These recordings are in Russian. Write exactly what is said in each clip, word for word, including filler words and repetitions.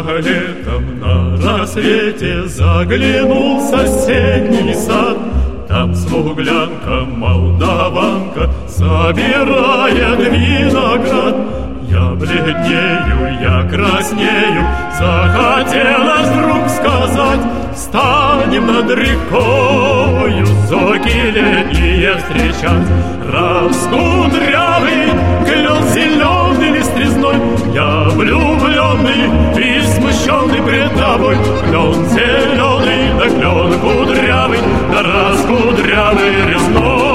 летом на рассвете заглянул в соседний сад. Там смуглянка, молдаванка собирает виноград. Я бледнею, я краснею, захотелось вдруг сказать: встанем над рекою, зоки летние встречать. Раскудрявый клен зеленый листвизной, я влюбленный и смущенный пред тобой. Клен зеленый, да клен кудрявый, да раскудрявый резной.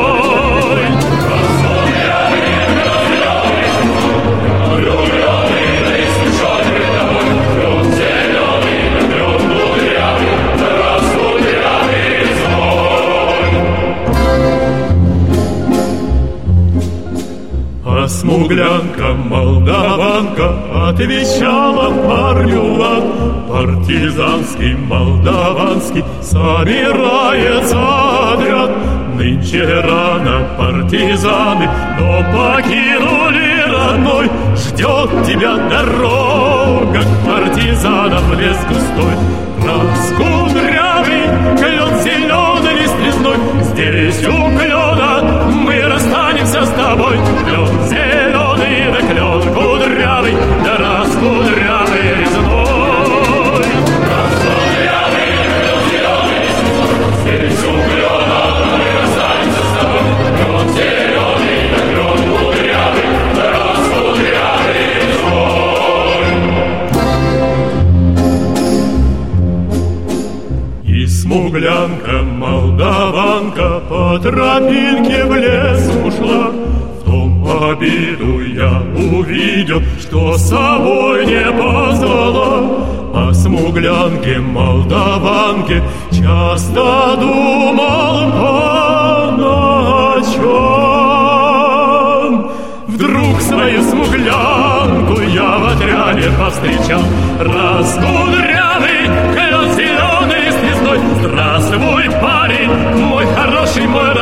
А смуглянка, молдаванка отвечала парню лад. Партизанский, молдаванский собирается отряд. Нынче рано партизаны, но покинули родной. Ждет тебя дорога к партизанам в лес густой. Раскудрявый клен зеленый листвизной, здесь у клена мы расстанемся с тобой. Клен зеленый, да клен кудрявый, да раскудрявый резной. Раскудрявый клен зеленый листвизной, здесь у клена мы расстанемся с тобой. Клен зеленый, да клен кудрявый, да раскудрявый резной. И смуглянка, молдаванка по тропинке в лес ушла. В том обиду я увидел, что с собой не позвала. О смуглянке, молдаванке часто думал по ночам. Вдруг свою смуглянку я в отряде повстречал. Раскудрявый клен зеленый листвизной, здравствуй, парень, мой хороший, мой